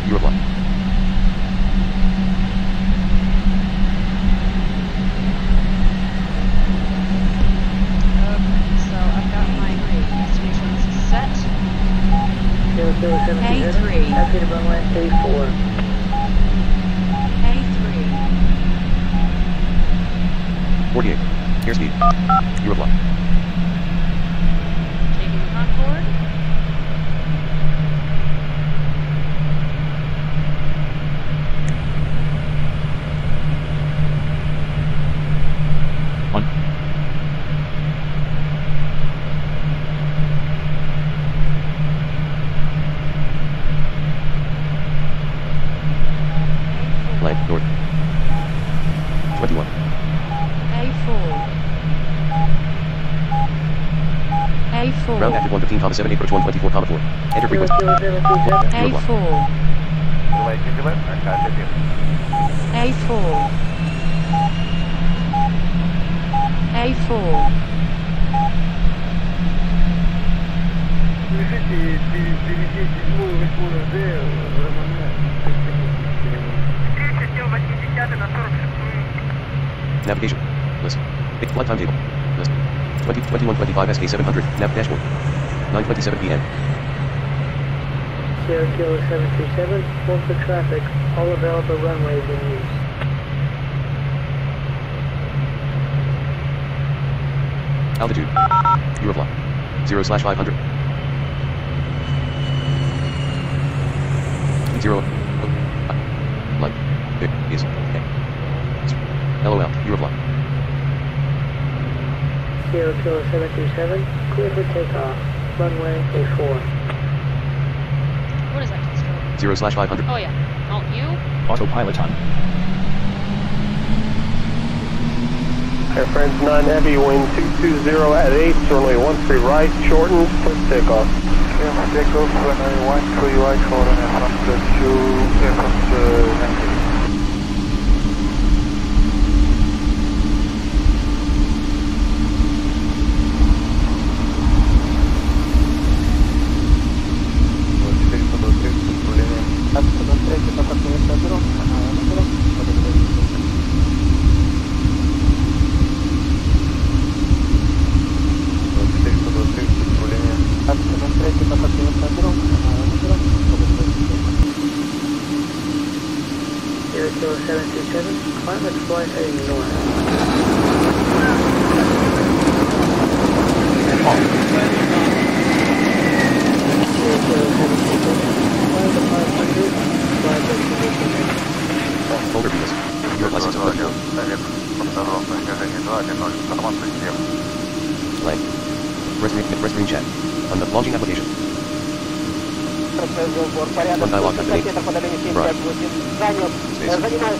You reply. So I've got my destinations set. A3. Exit runway A4. A3. 48. Airspeed. You reply. Taking Concord. One. Light north. 21. A4. A4. Ground active 115,7 approach 124,4. Enter frequency. You reply. A4. A4. A4. Navigation. List. Flight timetable. List. 2125 SK 700. Nav dashboard. 9:27 p.m. Sierra Kilo 737, hold for traffic. All available runways in use. Altitude. You reply. 0/500. 0. Light. Is. LOL. You reply. Sierra Kilo 737, clear for takeoff. Runway A4. What is that stroke? 0/500. Oh yeah. Oh, you? Autopilot on. Air France 9 Heavy, wind 220 at 8, runway 13 right, shortened, for takeoff. Takeoff, runway 13 right, shortened, aircraft 2, aircraft 90. Sierra Kilo 737, climate flight heading north. Sierra Kilo 737, fly to 500, fly destination. Folder views. Your license plate. Blank. Press green check. On the launching application. One dialog activate. Right. Space.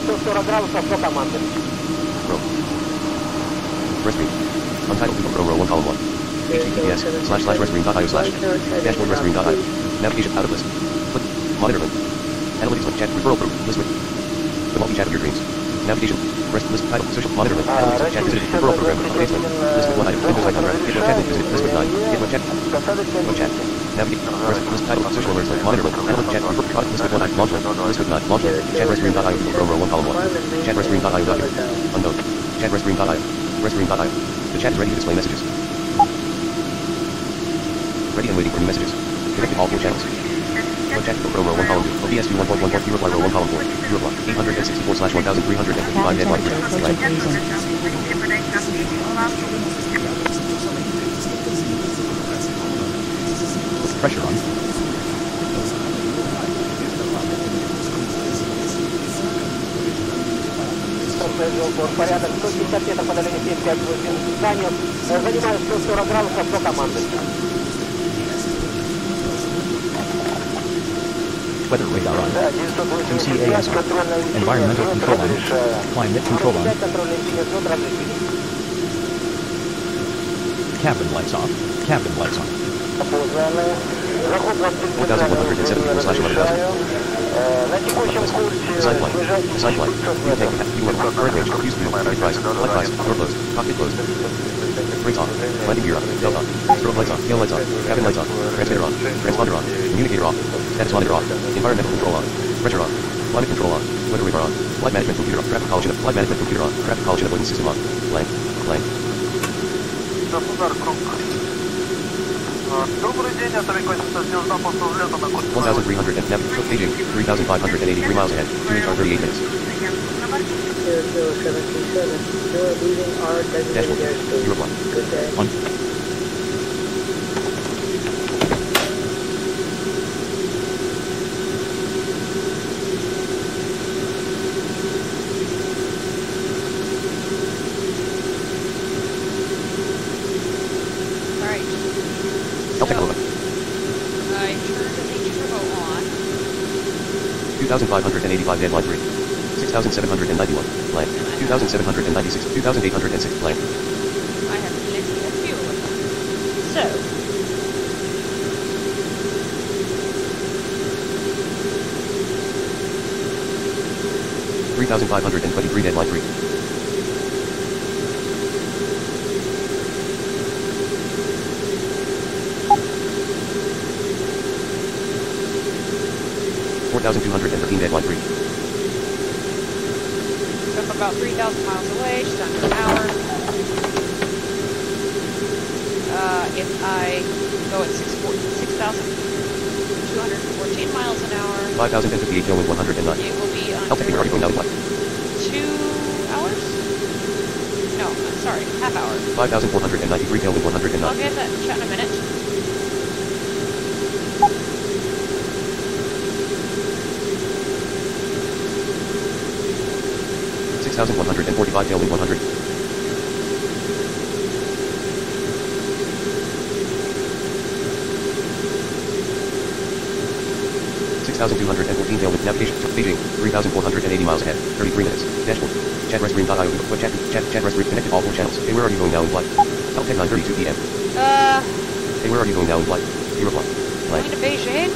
Row. Press green. Untitled row 1 column 1. https://resgreen.io/dashboard resgreen.io. Navigation out of list. Click. Monitor link. Analytics link chat referral group. List with. The multi-chat of your dreams. Navigation. Rest list title. Social monitor link. Analytics link chat visited. Referral program. Updates link. List with 1 item. Windows icon right. Get one chat link visited. List with 9. Get one chat. One chat. Navigate. Rest list title. Social alerts link. Monitor link. Analytics chat. Referral product. List with 1 item. Launch link. List with 9. Launch link. Chat resgreen.io. Row 1 column 1. Chat resgreen.io. Unknown. Chat resgreen.io. Resgreen.io. The chat is ready to display messages. Ready and waiting for new messages. Connected all 4 channels. One chat row 1 column 2. OBS 1.14. You reply row 1 column 4. You reply 864/1355 deadline 3. Blank. Pressure on. Порядок 150 метров по долине 758 зданием. Занимаю 140 градусов по команде. Weather radar on. ECAS on. Environmental control on. Climate control on. Cabin lights off. Cabin lights on. 1174/11,000. Design flight. Design flight. You take you are current range. Use view. Flight price. Flight price. Door closed. Cockpit closed. Brakes on. Landing gear up. Delta. Strobe lights on. Tail lights on. Cabin lights on. Transmitter on. Transponder on. Communicator off. Status monitor on. Environmental control on. Pressure on. Climate control on. Weather radar on. Flight management computer on. Traffic college flight management computer on. Traffic college avoidance system on. Blank. Blank. Добрый день, это Реконсиста Звезда, после взлета на курсе. 1,300 and Beijing, 3,583 miles ahead. 2 HR 38 minutes. 00727, you're leaving our designated Dashboard. airspace. Zero one. Good day. 1. Alright. I'll take a So, look. I turned the turbo on. 2,585 deadline 3. 6,791. Blank. 2,796. 2,806. Blank. I have plenty of fuel with them. So, 3,523 deadline 3. $4,213 deadline 3. so I'm about 3,000 miles away, just under an hour. If I go at 6,214 miles an hour, 5,058 tailwind 109. it will be I'll take the already going down under the 2 hours? No, I'm sorry, half hour. 5,493 tailwind 109. I'll get that chat in a minute. $6,145 tailwind 100. $6,214 tailwind navigation to Beijing, 3,480 miles ahead, 33 minutes. Dashboard. Chatrestream.io. Chatrestream connected all 4 channels. Hey, where are you going now in flight? Caltech 9:32 p.m. Hey, where are you going now in flight? You reply. Going to Beijing?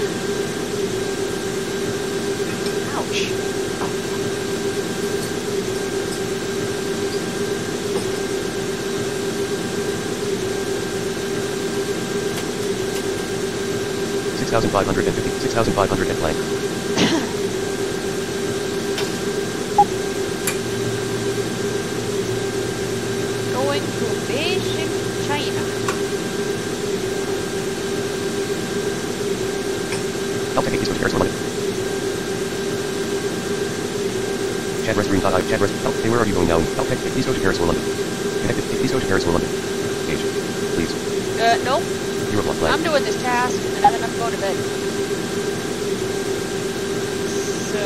Ouch. $6,550, 6,500 at blank. Going to Beijing, China. I'll take East Coast Air London. Chatrestream.io. Chatrest. Oh, hey, where are you going now? I'll take East Coast Paris or London. Connected. East Coast Paris or London. Page. Please. Nope. You reply. Blank. I'm doing this task, and then I'm going to bed. So,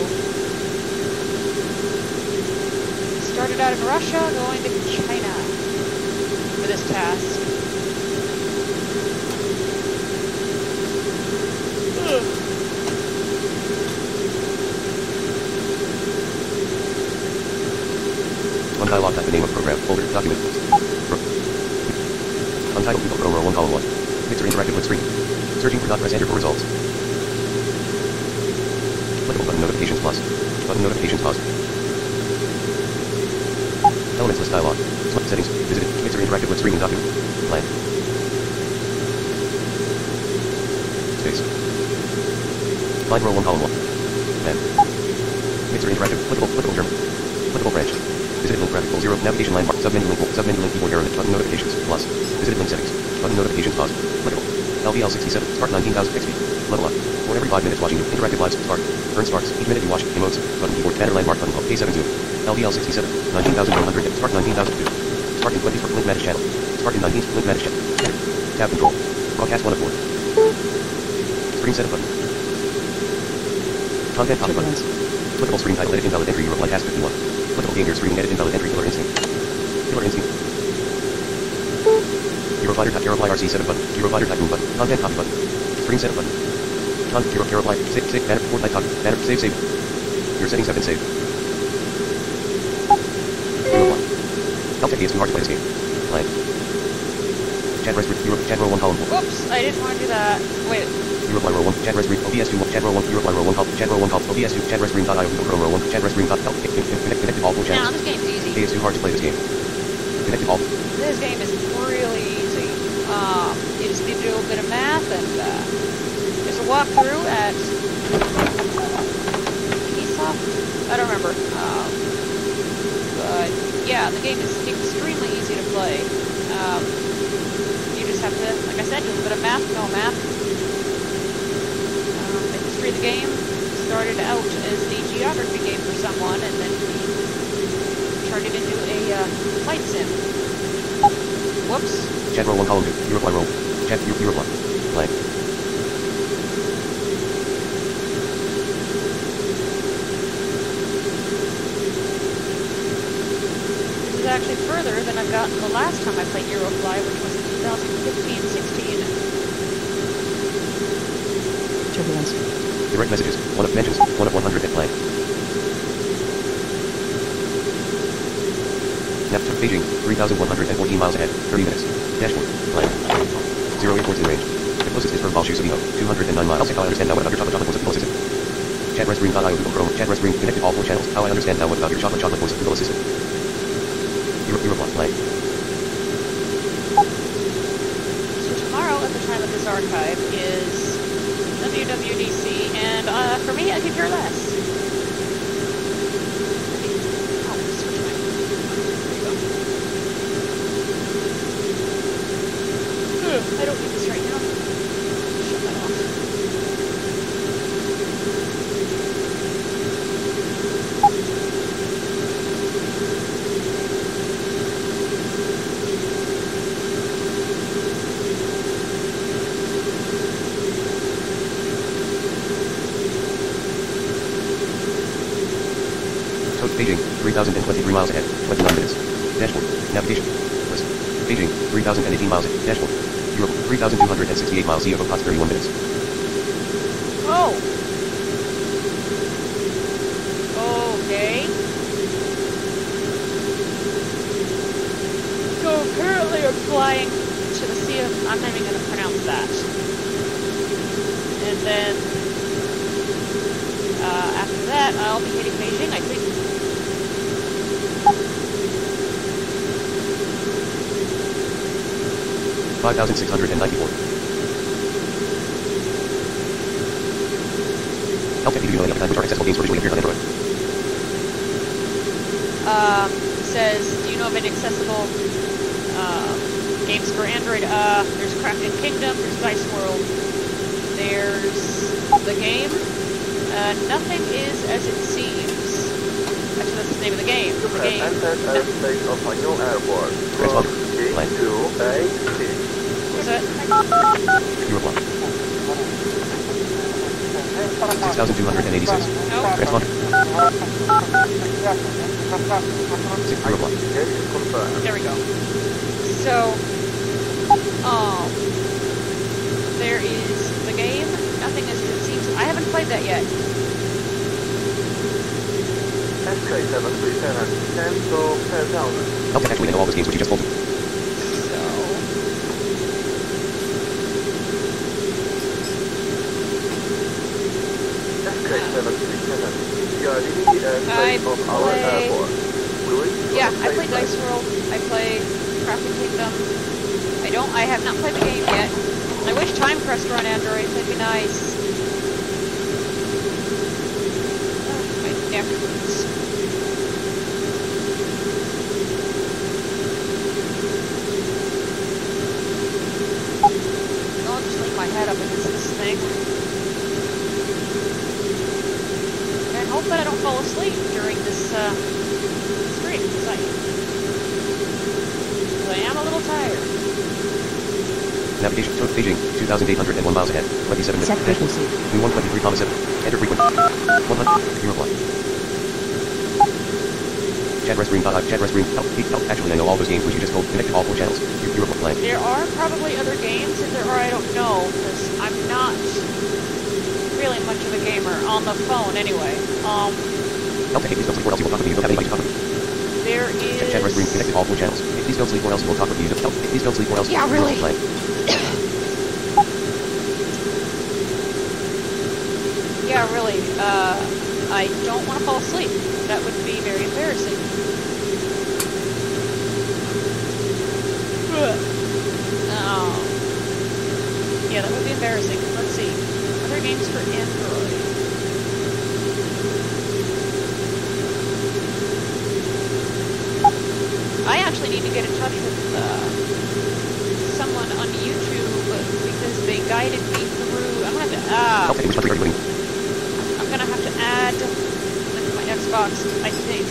started out in Russia, going to China for this task. Ugh. Undialog type the name of program. Folder. Document. Untitled Google Chrome row 1 column 1. Mixer interactive with screen. Searching for press enter for results. Clickable button notifications plus. Button notifications pause. Elements list dialog. Settings. Visited. Mixer interactive with screen document. Blank. Space. Find row 1 column 1. Then. Mixer interactive. Clickable German. Clickable branch. Visited link graphical 0. Navigation landmark. Submenu link keyboard error. Button notifications plus. Visited link settings. Button notifications pause. Clickable. LVL 67. Start 19,000 XP. Level up. For every 5 minutes watching you. Interactive lives. Start. Earn sparks. Each minute you watch. Emotes. Button keyboard. Banner landmark button. K7 zoom. LVL 67. 19,100. Start 19,002. Start in 20. Link manage channel. Start in 19. Link manage channel. Enter. Tab control. Broadcast 1 of 4. Screen setup button. Content copy button. Clickable screen title. Edit invalid entry. You reply task 51. Clickable game gear screen. Edit invalid entry. Killer instinct. Killer instinct. Eurofighter type Europly RC7 button. Eurofighter type move button. Content copy button. Screen setup button. Europly. Save. Banner. Fortnite copy. Banner. Save. Your settings have been saved. Europly. Caltech is too hard to play this game. Blank. Chat row 1 column 4. Whoops, I didn't want to do that. Wait. Europly row 1. Chat rest OBS 2. Chat row 1. Europly row 1 column. Chat row 1 column. OBS 2. Chat restream.io. Google Chrome row 1. Chat restream.io. Connected all 4 channels. Now, this game's easy. Hey, it's too hard to play this game. Connected all. This game is really easy. You just need to do a bit of math and There's a walkthrough at Ubisoft? I don't remember. But yeah, the game is extremely easy to play. You just have to, like I said, do a little bit of math, no math. The history of the game started out as a geography game for someone, and then he turned it into a flight sim. Whoops. Chat roll 1 column 2. You reply roll. Chat you reply. Play. This is actually further than I've gotten the last time I played Eurofly, which was in 2015-16. Turbulence. Direct messages. 1 of mentions. 1 of 100 at play. Nav paging. 3,114 miles ahead. 30 minutes. Dashboard. Play. 0 airports in range. The closest is from Balshu Sabino. 209 miles. How I understand now what about your chocolate voice of Google Assistant. Chat restroom.io Google Chrome. Chat restroom connected all 4 channels. How I understand now what about your chocolate voice of Google Assistant. Eurofly. Play. So tomorrow, at the time of this archive, is WWDC, and for me, I could care less. Oh, switch my... There you go. I don't need this right now. Shut that off. Paging, 3,023 miles ahead, 29 minutes. Dashboard, navigation, list. Paging, 3,018 miles ahead, dashboard. Europe, 3,268 miles, CFO cost 31 minutes. Oh! Okay. So apparently you're flying to the Sea of... I'm not even going to pronounce that. And then... after that, I'll be hitting Beijing, I think. 5,694. Okay, do you know any other time which are accessible games for visually impaired on Android? Says, do you know of any accessible games for Android? There's Crafted Kingdom, there's Dice World, there's the game. Nothing is as it seems. Actually, that's the name of the game. The game. Airspace of Hanyang Airport. Transponder. Play. What's that? Eurofly. 6,286. No. Transponder. 6 Eurofly. There we go. So, there is the game. Nothing as it seems. I haven't played that yet. SK737, cancel 10,000. Okay, actually, I know all those games which you just told me. So, SK737, you are leaving the airspace of our airport. yeah, I play Dice World. I play Crafted Kingdom. I have not played the game yet. I wish Time Crest were on Android. That'd be nice. My neck hurts. I'll just lean my head up against this thing. And hope that I don't fall asleep during this stream, because I am a little tired. Navigation, paging, 2,801 miles ahead, 27 minutes. Set frequency. New 123,7. Enter frequency. 100. Eurofly. Chat restroom.io. Chat restroom. Help. Actually, I know all those games which you just told. Connected all 4 channels. Eurofly. There are probably other games. If there are, I don't know, because I'm not really much of a gamer on the phone anyway. Okay, please don't sleep or else you will talk with me. You don't have anybody to talk with. There is... Chat restroom. Connected all 4 channels. Please don't sleep or else you will talk with you. Please don't sleep or else you will Yeah, really. play. Yeah, really. I don't want to fall asleep. That would be very embarrassing. Yeah, that would be embarrassing. Let's see. games for Android. I actually need to get in touch with someone on YouTube because they guided me through. I'm gonna have to. Okay, which country are you living? I'm gonna have to add them to my Xbox, I think,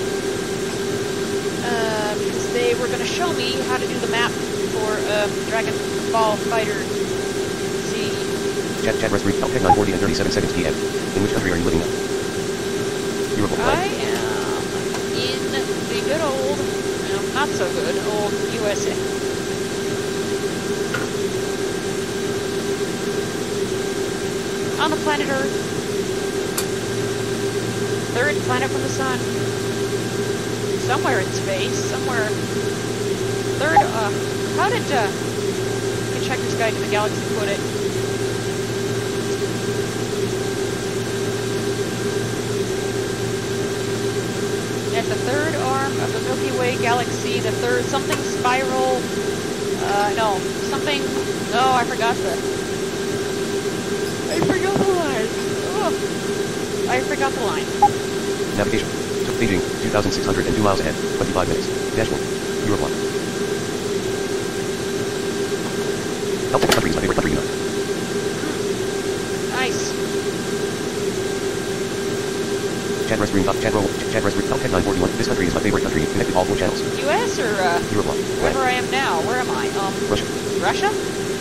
because they were gonna show me how to do the map for Dragon Ball Fighter Z. Chat rest read. Okay, 9:40 and 37 seconds PM. In which country are you living now? Europe. I am in the good old, well, not so good, old USA. On the planet Earth. Third planet from the sun. Somewhere in space, somewhere. Third, how did, Hitchhiker's Guide to the Galaxy put it? At the third arm of the Milky Way galaxy, the third, something spiral, no, something, oh, I forgot the line. Oh, I forgot the line. Navigation. To Beijing, 2,602 miles ahead, 25 minutes. Dashboard. Europe 1. Help country is my favorite country, you know. Nice. Chat rest green. Chat rest green. Okay, 9:41. This country is my favorite country. Connected all 4 channels. US or, Europe 1. wherever I am now? Where am I? Russia. Russia?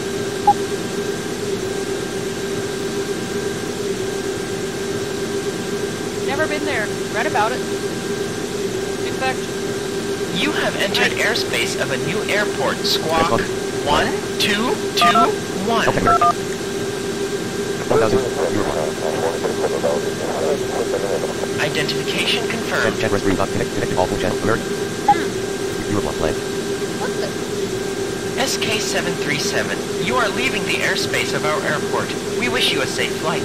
Never been there. Read about it. In fact, You have entered airspace of a new airport, Squawk Squawk. 1221. Okay, America. 1,000. Europe 1. Identification confirmed. Chat rest green. Connected all 4 channels. America. Europe 1. Flag. what the? SK-737, you are leaving the airspace of our airport. We wish you a safe flight.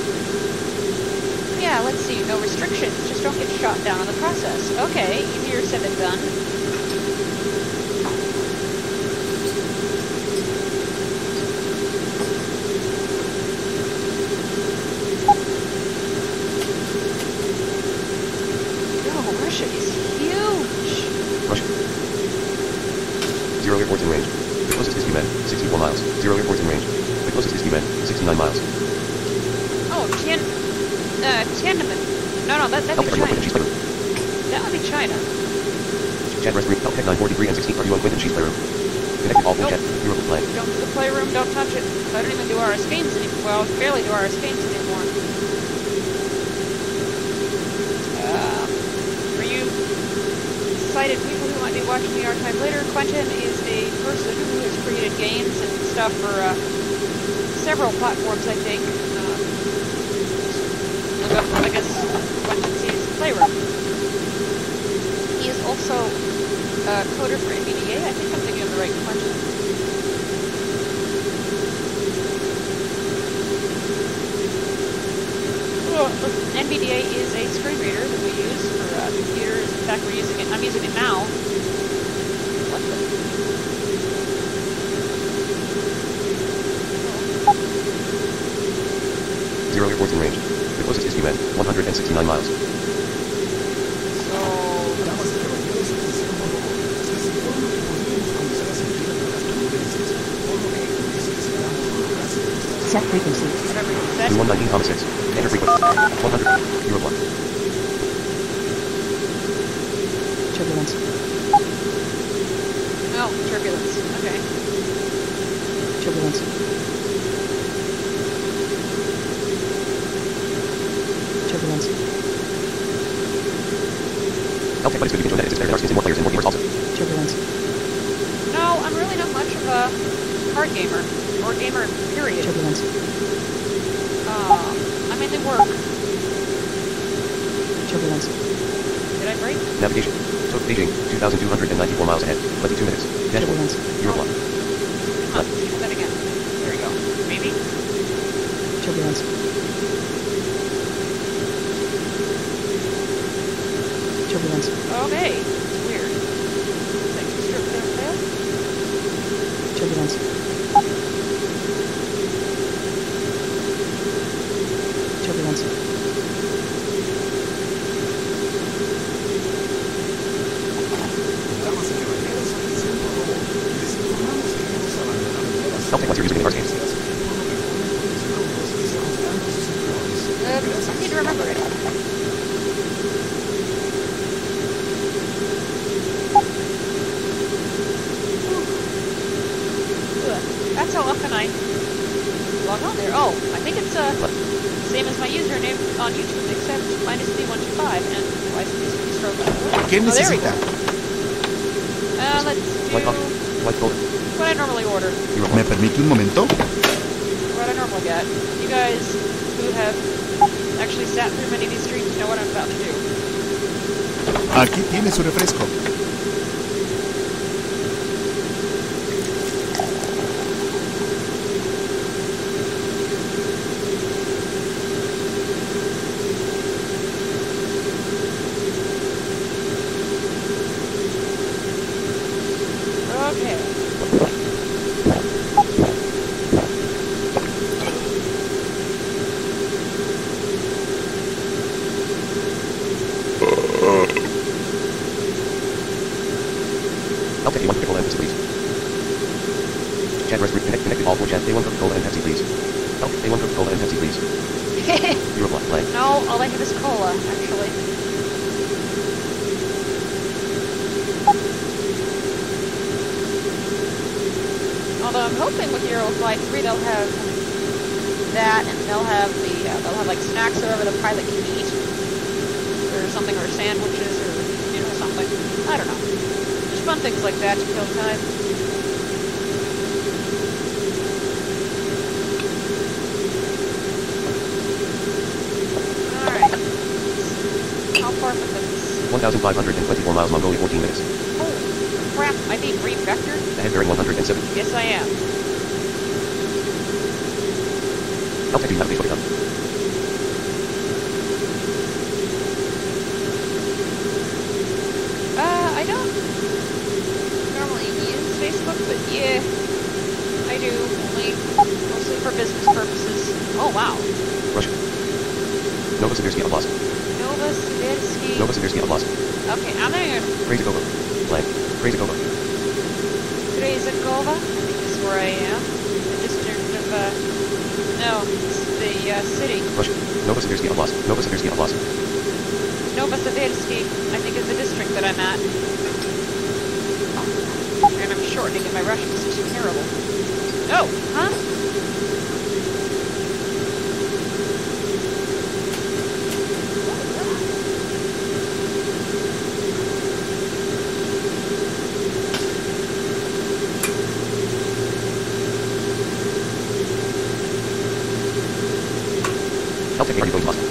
Yeah, let's see. No restrictions. Just don't get shot down in the process. Okay, easier said than done. Oh, Russia is huge. Russia. 0 airports in range. The closest is Yumen, 64 miles. 0 airports in range. The closest is Yumen, 69 miles. Oh, Tiananmen. No, that'd be Okay, are you on China. Quinton Cheese Playroom? That would be China. Chat rest green. Okay, 9:43 and 16. Are you on Quinton Cheese Playroom? Connected all 4 Nope. channels. Europe flag. Don't do the playroom, don't touch it. I don't even do RS games anymore. Well, barely do RS games anymore. For you sighted people who might be watching the archive later, Quentin is a person who has created games and stuff for several platforms, I think. Look up, I guess, Quentin C's Playroom. He is also a coder for NVDA. I think I'm thinking of the right Quentin. NVDA is a screen reader that we use for computers. In fact, we're using it. I'm using it now. What the? 0 airports in range. The closest is Yumen, 169 miles. So, Set frequency. whatever you said. 119,6. Enter frequency. 100. Europe 1. Turbulence. Oh, turbulence. Okay. Turbulence. Turbulence. Okay, but it's good to enjoy that. It's there are skins and more players and more gamers also. Turbulence. No, I'm really not much of a card gamer. Or gamer, period. Turbulence. I mainly work. Turbulence. Did I break? Navigation. To Beijing, 2,294 miles ahead, 22 minutes. Dashboard. Turbulence. Europe 1. Try that again. There we go. Maybe? Turbulence. Turbulence. Okay. It's weird. Thanks, Mr. Fail. Turbulence. That's how often I log on there. Oh, I think it's same as my username on YouTube, except minus D125 and twice the stroke. ¿Qué Oh, there we go. necesita? Let's do White coffee. White folder. what I normally order. Euro ¿Me 1. permite un momento? What I normally get. You guys who have actually sat through many of these streams know what I'm about to do. Aquí tiene su refresco. Okay. I'll take A1 Coca-Cola and Pepsi, please. Chat rest connected all 4 chat. A1 Coca-Cola and Pepsi, please. Help, A1 Coca-Cola and Pepsi, please. Euro blank. No, all I have is cola, actually. Although I'm hoping with Euroflight 3 they'll have that, and they'll have like snacks or whatever the pilot can eat, or something, or sandwiches, or something. I don't know. Just fun things like that to kill time. Alright. How far from this? 1,524 miles, Mongolia, 14 minutes. Oh, crap. I need re-vector? Ahead bearing 107. Yes, I am. I'll take you have a Facebook account. I don't normally use Facebook, but yeah, I do, mostly for business purposes. Oh, wow. Russia. Novosibirsk Oblast. Novosibirsk. Novosibirsk Oblast. Okay, I'm gonna go Krasakova. Blank. Krasakova. Krasakova, I think is where I am. The district of, no, it's the, city. Russia. Novosibirsk Oblast. Novosibirsk Oblast. Novosibirsk, I think is the district that I'm at. And I'm shortening it, my Russian is too terrible. Oh, huh? I'll take you. Are you going to Moscow?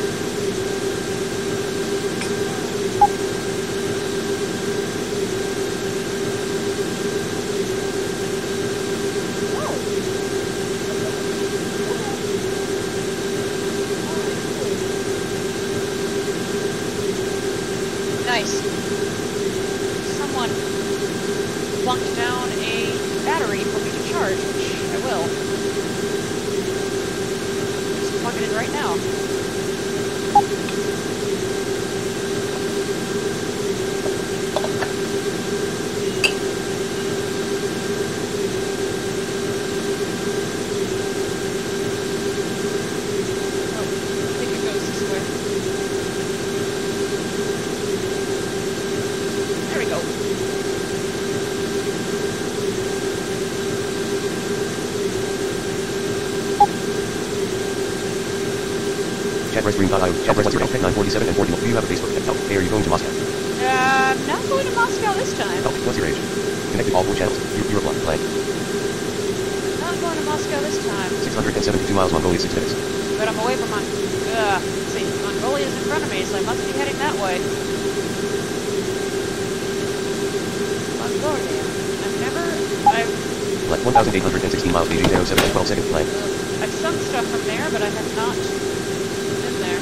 Nice. Someone plunked down a battery for me to charge, which I will. Just plug it in right now. Oh, I think it goes this way. There we go. Chatrest.io. Chatrest 0947 and 41. Do you have a Facebook account? Hey, are you going to Moscow? I'm not going to Moscow this time. Help. What's your age? Connected all 4 channels. You're blank. Not going to Moscow this time. 672 miles, Mongolia, 6 minutes. But I'm away from see, Mongolia's in front of me, so I must be heading that way. Mongolia. I've Like 1,816 miles, Beijing 07 and 12 seconds, blank. I've sung stuff from there, but I have not been there.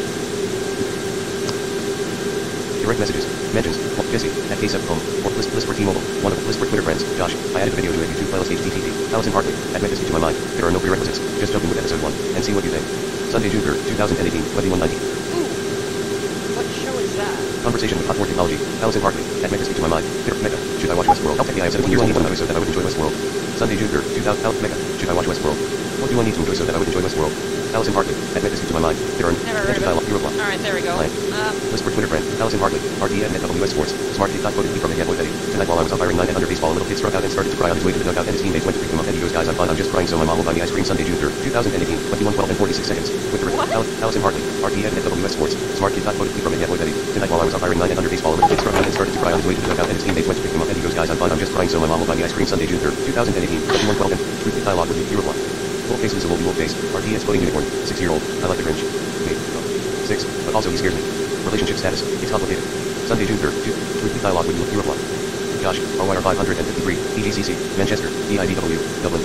Direct messages. Mentions. Jesse. At K7 home. Or list for T-Mobile. One of list for Twitter friends. Josh. I added a video to a YouTube playlist HTTP. Allison Hartley. Add Megasty to my mind. There are no prerequisites. Just jump in with episode 1 and see what you think. Sunday, June 3rd, 2018, 2190. Ooh. What show is that? Conversation with Hot 4 Technology. Allison Hartley. At Mecca speak to my mind. Peter Mecca. Should I watch Westworld? I am 17 years old and I so that I would enjoy Westworld. Sunday, June 3rd, 2000. Mecca. Should I watch Westworld? What do I need to enjoy so that I would enjoy Westworld? Allison Hartley. At Mecca speak to my mind. Peter Never heard of it. Alright, there we go. List for Twitter friend. Allison Hartley. RT at NetWS Sports. Smart kid quoted me from the Boy Betty. Tonight while I was umpiring 9 under baseball, a little kid struck out and started to cry on his way to the dugout and his teammates went to pick him up and he goes, guys, I'm fine, I'm just crying so my mom will buy me ice cream. Sunday, June 3rd, 2018, 21:12 and 46 seconds. With the Allison Hartley. RT at NetWS Sports. Smart kid quoted me from the Boy Betty. Tonight while I was umpiring 9 under baseball, a little kid struck out and started to cry on his way to the dugout and his teammates went to pick him up and he goes, guys, I'm fine, I'm just crying so my mom will buy me ice cream. Sunday, June 3rd, 2018, 21:12 and repeat dialogue with Hero Block. Wolf face Lisa will be wolf face. RT exploding unicorn. 6-year-old. I like the Grinch. Wait. 6. But also he scares me. Relationship status. It's complicated. Sunday, June 3rd. Repeat dialogue with Hero Block. Josh. RYR 553. EGCC. Manchester. DIDW. Dublin.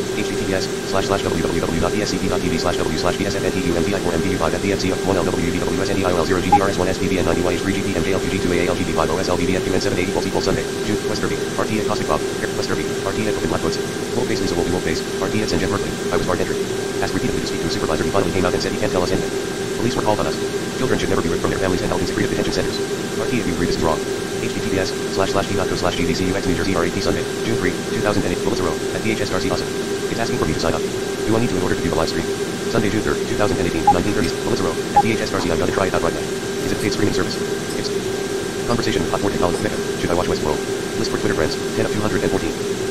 https://www.dscp.tv/wmp5@dfc1LWV1NDI2GG2AALGB5OSLVBFQN780 equals Sunday. June. West Derby. RT at Caustic Bob. West Derby. RT at Open Blackwoods. Wolf face Lisa will be wolf face. RT at St. Jeff Berkeley. I was bartending. Asked repeatedly to speak to a supervisor. He finally came out and said he can't tell us anything. Police were called on us. Children should never be ripped from their families and held in secretive detention centers. RT if you agree this is wrong. https://d.co/GDCUX New Jersey RAP Sunday, June 3, 2008, Bullets Row, at DHS Garcia Awesome. It's asking for me to sign up. Do I need to in order to view the live stream? Sunday, June 3rd, 2018, 1930s, Bullets Row, at DHS Garcia. I'm gonna try it out right now. Is it a paid streaming service? It's Conversation with Hot 4 Technology. Mecca. Should I watch Westworld? List for Twitter friends, 10 of 214.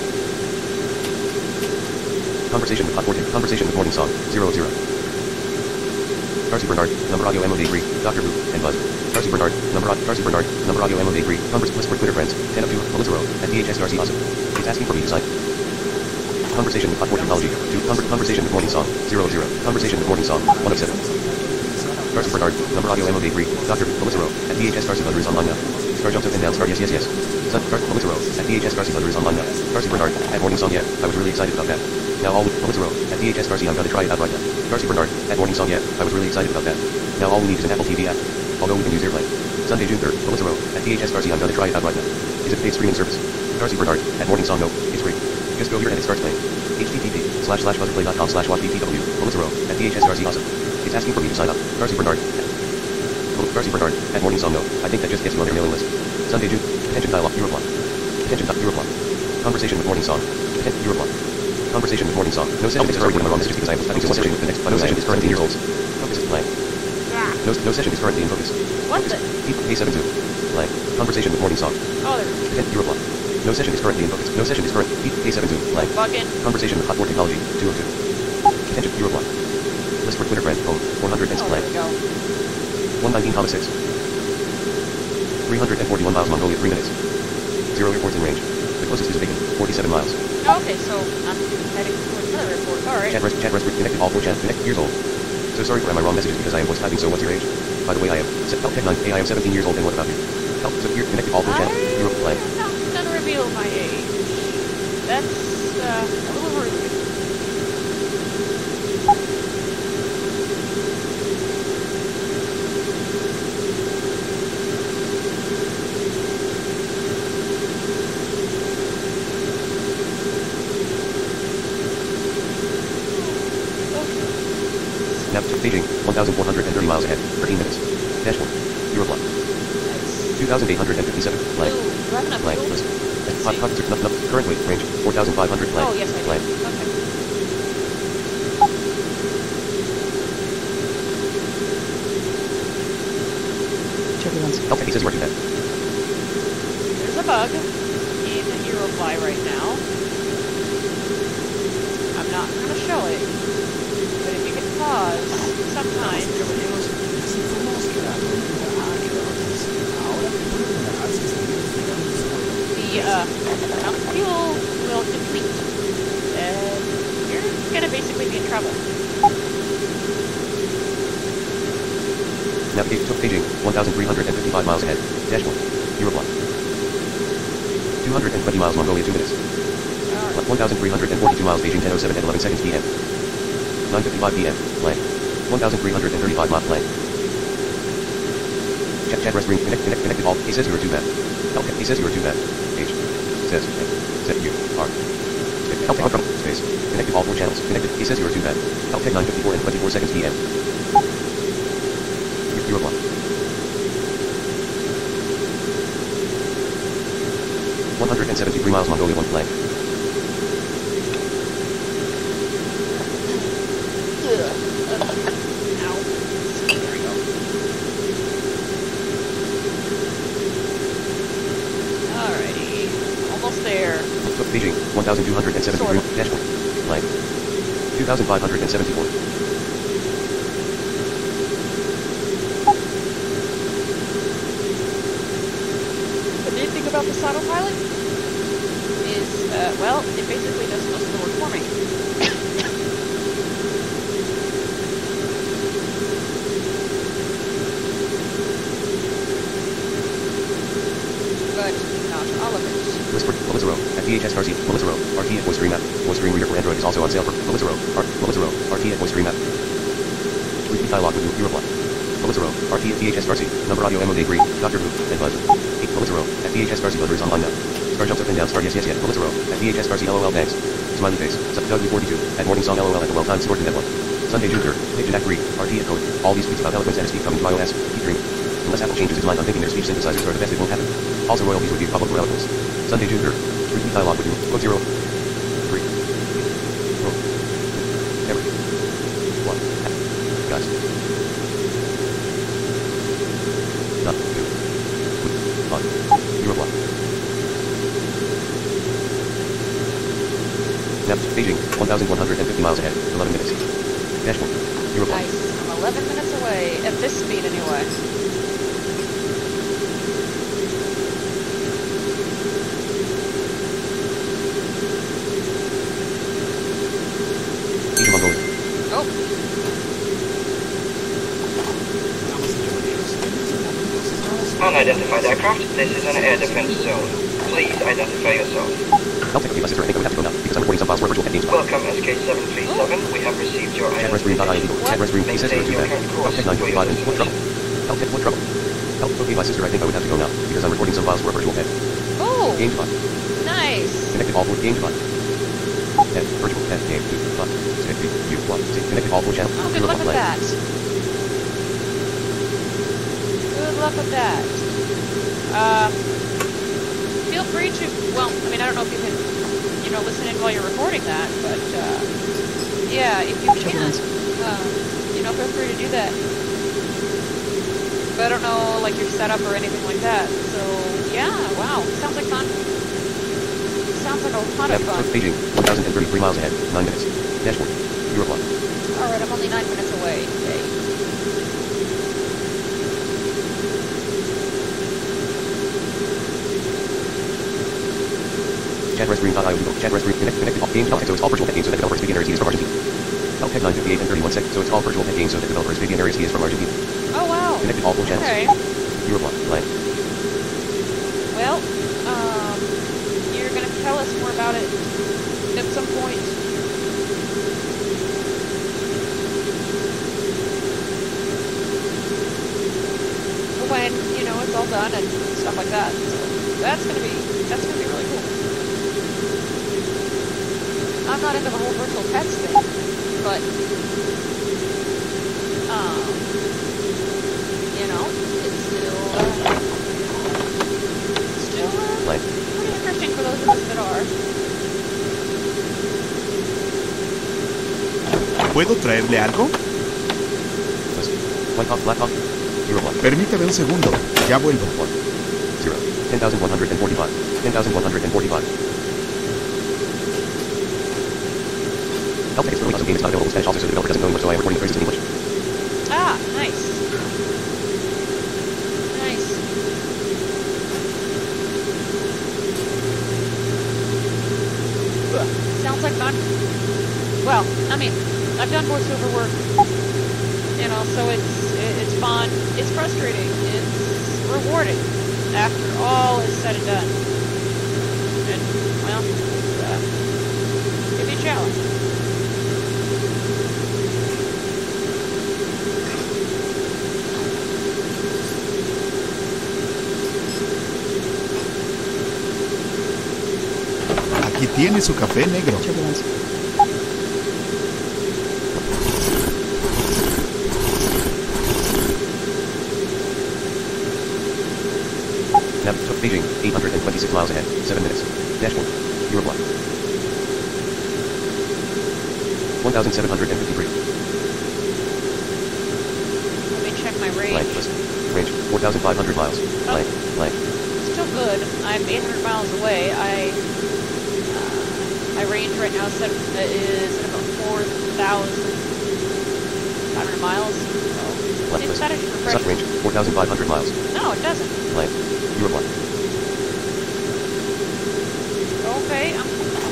Conversation with Hot 4 Conversation with Morning Song, 00. Darcy Bernard, number audio MOD3, Dr. Who, and Buzz. Darcy Bernard, Darcy Bernard, number audio MOD3, list for Twitter friends, 10 of 2, Bullets Row, at DHS Garcia Awesome. It's asking for me to sign. Conversation with Hot 4 Technology, 2, Conversation with Morning Song, 00. Conversation with Morning Song, 1 of 7. Darcy Bernard, number audio MOD3, Dr. Who, Bullets Row, at DHS Darcy Thunder is online now. Star jumps up and down, star yes. Bullets Row, at DHS Darcy Thunder is online now. Darcy Bernard, at Morning Song, yeah, I was really excited about that. Now all Bullets Row, at DHS Darcy, I'm gonna try it out right now. Darcy Bernard, at Morning Song, yeah, I was really excited about that. Now all we need is an Apple TV app. Although we can use AirPlay. Sunday, June 3rd, Bullets Row, at DHS Darcy, I'm gonna try it out right now. Is it a paid streaming service? Darcy Bernard, at Morning Song, no, it's free. Just go here and it starts playing. http://buzzerplay.com/watchbtw, Bullets Row, at DHS Darcy Awesome. It's asking for me to sign up. Darcy Bernard, at Morning Song, no, I think that just gets you on their mailing list. Sunday, June, attention dialogue, Hero Block. Attention, Hero Block. Conversation with Morning Song. Attention, Hero Block. Conversation with Morning Song. No session is currently in my message because I was having a session with the next. No session is currently 10 years old. Focus is blank. No session is currently in focus. What's it? A72. Blank. Conversation with Morning Song. Oh, there. Attention, Hero Block. No session is currently in focus. No session is current. A72. Blank. Fucking. Conversation with Hot 4 Technology. 202. Attention, Hero Block. List for Twitter friend. Home. 400 and blank. 119,6. 341 miles Mongolia 3 minutes. 0 airports in range. The closest is Bacon, 47 miles. Oh, okay, so I'm heading towards another airport. Alright. Chat rest, connected all 4 chat, connected years old. So sorry for my wrong messages because I am voice typing, so what's your age? By the way, I am, Tech 9, hey, I am 17 years old, and what about you? So you're connected all 4 chat, you're blank. I'm not gonna reveal my age. That's, a little rude. Nav to Beijing, 1,430 miles ahead, 13 minutes. Dashboard. Euroblock. 2,857, blank. Blank, list. Current weight range, 4,500, blank. Oh, yes, I do. Blank. Okay. Turbulence. Okay, he says we're too bad. There's a bug in Eurofly right now. I'm not gonna show it. But if you can pause, sometimes the amount of fuel will deplete. And you're gonna basically be in trouble. Navigate to Beijing, 1,355 miles ahead. Dashboard. Euroblock. 220 miles Mongolia 2 minutes. 1,342 miles Beijing 10:07 and 11 seconds p.m. 9:55 p.m. Blank. 1,335 miles blank. Chat rest ring connected all. He says you are too bad. Okay, he says you are too bad. H says you are. Okay, space. Connected all 4 channels. Connected. He says you are too bad. Okay, 9:54 and 24 seconds p.m. Euroblock. 173 miles Mongolia 1 flag. Beijing, 1,273, dash 1, flag, 2,574. The neat thing about this autopilot is, well, it basically does most of the work for me. But not all of it. Whisper, Melissa Row, at DHSRC, Melissa Row, RT at Voice Stream app. Voice Stream Reader for Android is also on sale for Melissa Row, RT at Voice Stream app. Repeat dialogue with you reply. Melissa Row, RT at DHSRC, number audio MOD Green, Dr. Who, advisor. Melissa Row, at DHSRC loader is online now. Star jumps up and down, star yes, Melissa Row, at DHSRC LOL thanks. Smiley face, Doug 42, at Morning Song LOL at the well-timed Sword Network. Sunday June 3rd, Page Act 3, RT at Code. All these tweets about eloquence and speed coming to iOS, keep dreaming. Unless Apple changes its mind on thinking their speech synthesizers are the best, it won't happen. Also royalties would be public for eloquence. Sunday, June 3rd. Repeat dialogue with you. Code 0. 3. 4. Every. 1. Guys. Not 2. 1. You reply. Now, Beijing, 1,150 miles ahead. 11 minutes. Dash 1. You reply. Nice. I'm 11 minutes away. At this speed, anyway. Oh. Unidentified aircraft, this is an air defense zone. Please identify yourself. I'll take a few buses, I think I would have to go now, because I'm recording some files for virtual head games. Welcome SK737, we have received your identification. Maintain your current course. What trouble? What trouble? Okay, my sister, I think I would have to go now, because I'm recording some files for a virtual head. Oh! Game 5. Nice! Connected all 4 game 5. Head, virtual head, game 2, 5, 6, view, 1, 6, connected all 4 channels. Oh, good luck with that. Good luck with that. Feel free to, well, I mean, I don't know if you can, you know, listen in while you're recording that, but, yeah, if you can, you know, feel free to do that. But I don't know, like, your setup or anything like that, so, yeah, wow, sounds like fun. Sounds like a lot of fun. Beijing, 1,033 miles ahead, 9 minutes. Dashboard. You reply. Alright, I'm only 9 minutes away. Okay. Chatrestream.io Google. Chatrestream connected all games. So it's all virtual head games so that developers begin areas from Argentina. Head 958 and 31 seconds. So it's all virtual head games so that developers begin areas from Argentina. Oh wow. Connected all 4 channels. Okay. You reply. Blank. Well, you're gonna tell us more about it at some point. When, you know, it's all done and stuff like that. So that's gonna be really cool. I'm not into the whole virtual pets thing, but you know, it's still pretty interesting for those of us that are. ¿Puedo traerle algo? Blackhawk. Permítame un segundo, ya vuelvo. 0. 10,145. 10,145. Okay, it's really awesome game. It's not available in Spanish also, so the developer doesn't know English, so I am recording the phrases in English. Ah, nice. Nice. Sounds like fun. Well, I mean, I've done voiceover work, you know, so it's fun. It's frustrating. It's rewarding after all is said and done. And, well, it can be a challenge. Aquí tiene su café negro. Turbulence. Beijing, 826 miles ahead, 7 minutes. Dashboard. Uruguay. 1,753. Let me check my range. Blank list. Range, 4,500 miles. Blank, blank. Still good. I'm 800 miles away. My range right now is at about 4,500 miles. So Left it's list. better to refresh. Sub range, 4,500 miles. No, it doesn't. Blank. Uruguay. Okay, I'm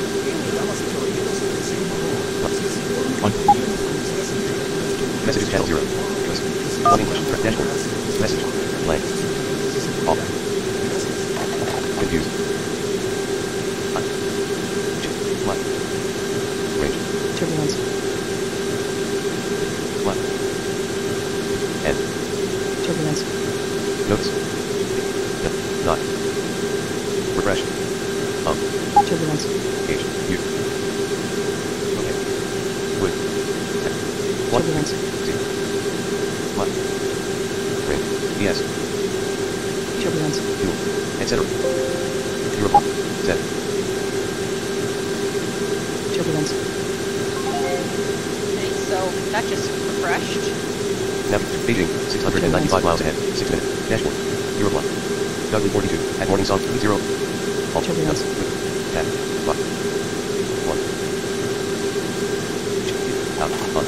Messages channel 0. List. On English. Dashboard. Message. Blank. Off. Confused. What? Range. Turbulence. What? N. Turbulence. Notes. Not. Refresh. Turbulence. H. U. Okay. Wood. What? Turbulence. Z. What? Range. Yes. Turbulence. U. Etc. Europe. Z. Turbulence. okay, so that just refreshed. Beijing, 695 miles ahead, 6 minutes. Dashboard. Uruguay. Dudley 42, at morning song, 0. Alt. Turbulence. Tab. 5. 1. Out. On.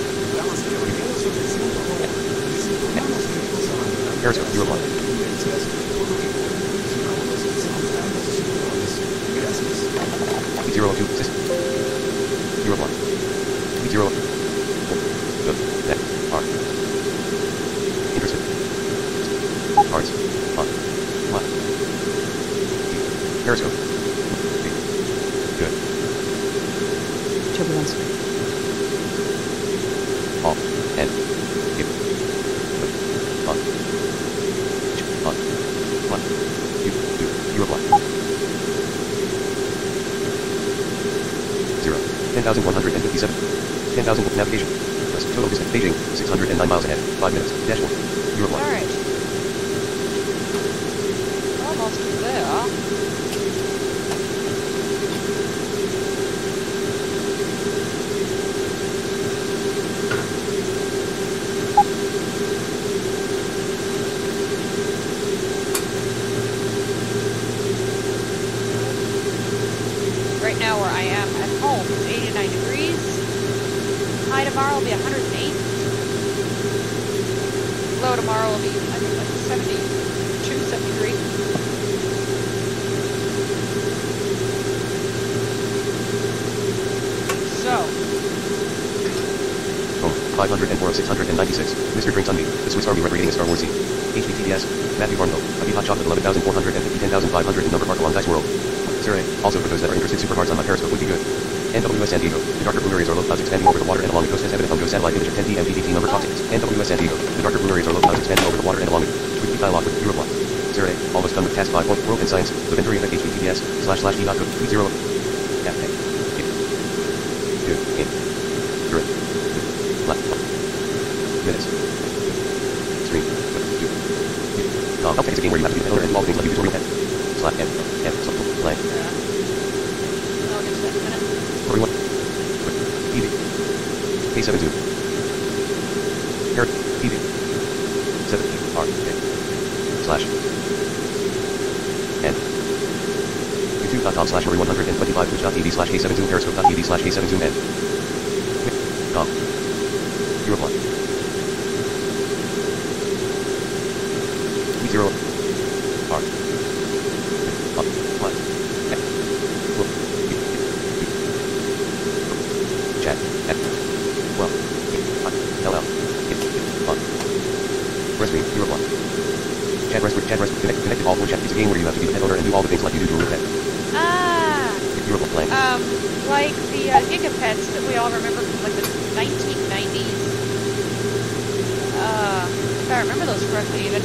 Periscope, Uruguay. 002, system. Uruguay. 0. Good. That. R. Interested. Parts. On. What? Periscope. Good. Turbulence. Off. End. Give. On. On. What? You. Do. Uruguay. 0. 10,157. 10,000 navigation. West total distance. Beijing, 609 miles ahead. 5 minutes. Dashboard. Uruguay. Alright. Almost there. Right now where I am at home is 89 degrees. High tomorrow will be 108. Low tomorrow will be, I think, like 72, 73. So, Home, 504 of 696. Mr. Drinks on Me, the Swiss Army recreating a Star Wars scene. HTTPS, Matthew Farnwell, a Hot Chocolate 11,450, 10,500 in number park along Dice World. Surrey, also for those that are interested, supercards on my Periscope would be good. NWS San Diego, the darker blue areas are low clouds expanding over the water and along the coast as evident on GO satellite image of 10 PMPDT number top tickets. NWS San Diego, the darker blue areas are low clouds expanding over the water and along the Wiki dialogue with Uruguay. Surrey, almost done with task 5. World and Science, the Venturi effect HTTPS//d.co 0. FA. Good. In. Correct. Left. Minutes. Screen. I'll take a game where you have to be the pillar and all things like you tutorial head. Slash N. F. Blank. I'll get to that in a minute. 41. EV. K72. Herod. EV. 7. R. K. Slash. N. YouTube.com/125 Twitch.tv/K72 Periscope.tv/K72 N. Com. Uruguay. 0. R. What? Chat. Well. LL. Rescue. Uruguay. Chat rescue. Connected all four chat. It's a game where you have to be the pet owner and do all the things like you do to a pet. Uruguay playing. Like the Gigapets that we all remember from like the 1990s. If I remember those correctly even.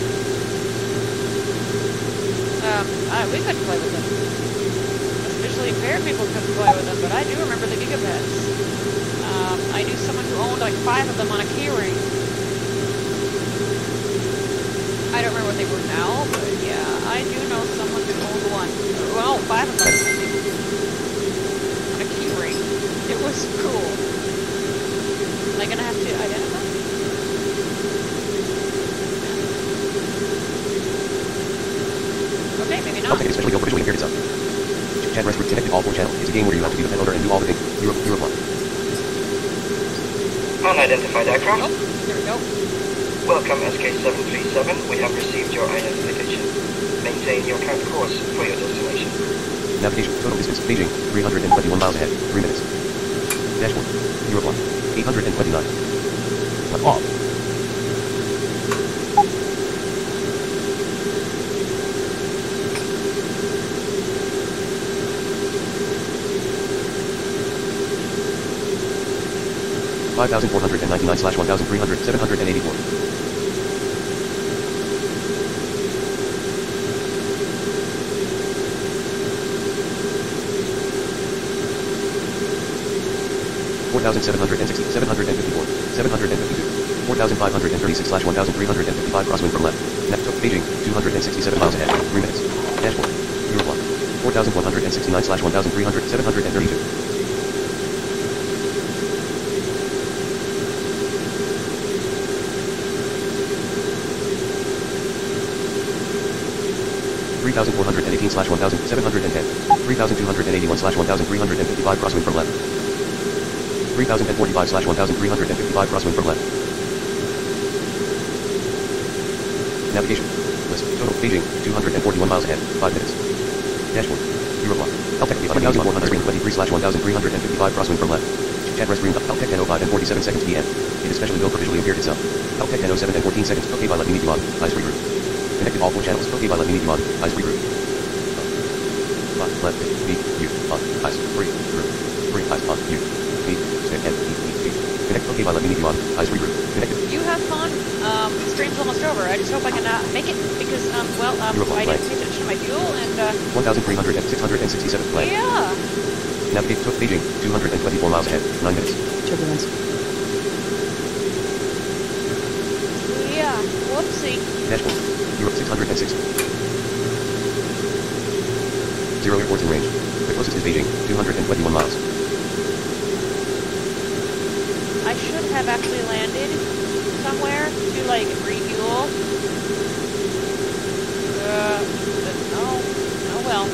We couldn't play with them. Us visually impaired people couldn't play with them, but I do remember the Gigapets. I knew someone who owned like 5 of them on a keyring. I don't remember what they were now, but yeah, I do know someone Maybe not. Caltech especially go for visually impaired itself. Chat rest route connected all 4 channels. It's a game where you have to be the pet owner and do all the things. Europlan. Unidentified aircraft. Oh, there we go. Welcome SK737. We have received your identification. Maintain your current course for your destination. Navigation. Total distance. Beijing. 321 miles ahead. 3 minutes. Dashboard. Europlan. 829. Off. (5,499/1,300, 784). (4,760, 754, 752). 4,536/1,355 crosswind from left. Took Beijing, 267 miles ahead, 3 minutes. Dashboard. Europlan. 4,169/1,300, 732. 3,418/1,710. 3,281/1,355 crosswind from left. 3,045/1,355 crosswind from left. Navigation. List. Total. Beijing. 241 miles ahead. 5 minutes. Dashboard. Europlan. Caltech 1,123/1,355 crosswind from left. Chat rest room. Caltech 10:05 and 47 seconds PM. It is specially built for visually impaired itself. Caltech 10:07 and 14 seconds. Okay, by let me meet you on. Eyes free route. Connected all 4 channels. Okay, by let me meet you on. Eyes free route. Let me you on. Eyes free route. Free eyes on you. Me. Connect. Okay, by let me meet you on. Eyes free route. Connected. You have fun. Stream's almost over. I just hope I can make it because, I didn't pay attention to my fuel and, 1,300 and 667 plane. yeah. Navigate to Beijing, 224 miles ahead, 9 minutes. Turbulence. Yeah. Whoopsie. Dashboard. Europe 606. 0 airports in range. The closest is Beijing, 221 miles. I should have actually landed somewhere to, refuel. But no. Oh well.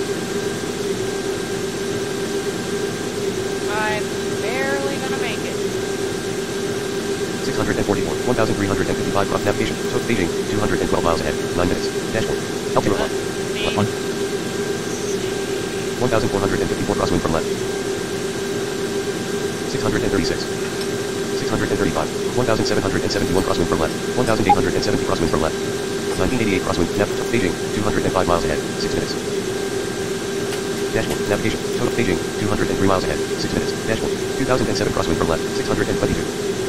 I'm barely gonna make it. 644, 1,355 cross navigation. To Beijing, 212 miles ahead, 9 minutes. Dashboard. Altimeter. 1,454 crosswind from left. 636. 635. 1,771 crosswind from left. 1,870 crosswind from left. 1988 crosswind. Beijing, 205 miles ahead, 6 minutes. Dashboard. Navigation. Total. Beijing, 203 miles ahead, 6 minutes. Dashboard. 2007 crosswind from left, 622.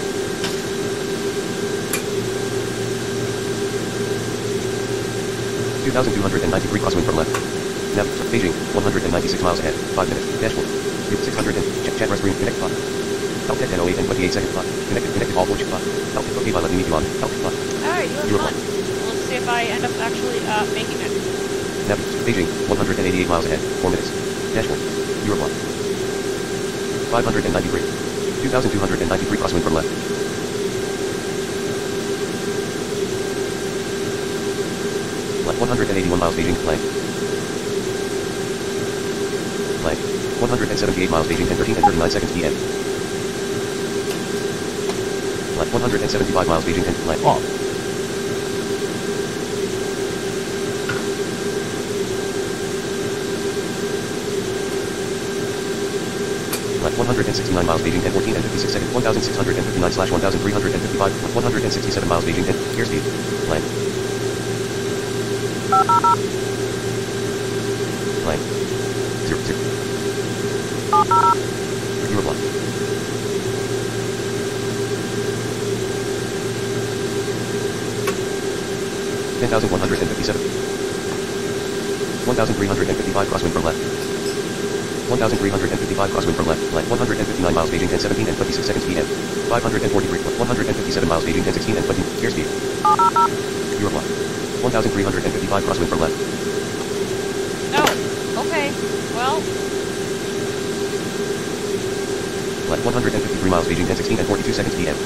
2,293 crosswind from left. Beijing, 196 miles ahead, 5 minutes. Dashboard. 600 and chat rest room. Connect clock. Caltech 10:08 and 28 second clock. Connected all 4 clock. Caltech. Okay, by let me meet you on. Caltech clock. Alright, you have fun. Let's see if I end up actually making it. Beijing, 188 miles ahead, 4 minutes. Dashboard. Europlan. 593. 2,293 crosswind from left. Left 181 miles Beijing flank. Flank. 178 miles Beijing 10:13 and 39 seconds PM. Left 175 miles Beijing 10 flank. Off. Left 169 miles Beijing 10 14 and 56 seconds. 1,659/1,355. 167 miles Beijing 10. Airspeed. Flank. Flank. 0 0. Europlan. 10,157. 1,355 crosswind from left. 1,355 crosswind from left. 159 miles Beijing 10 17 and 26 seconds PM. 543. 157 miles Beijing 10 16 and 20. Airspeed. Europlan. 1,355 crosswind from left. Oh, okay. Well. Left 153 miles Beijing 10 16 and 42 seconds PM.